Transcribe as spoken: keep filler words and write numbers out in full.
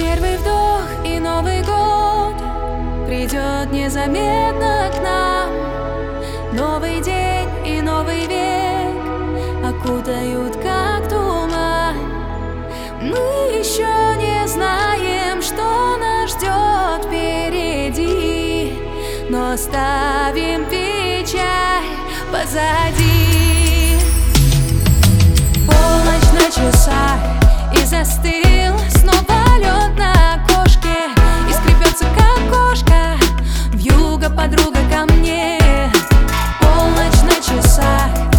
Первый вдох и Новый год придет незаметно к нам. Новый день и новый век окутают как туман. Мы еще не знаем, что нас ждет впереди, но оставим печаль позади. Полночь на часах, и застыл снова лед на окошке, и скребется как кошка вьюга подруга ко мне. Полночь на часах,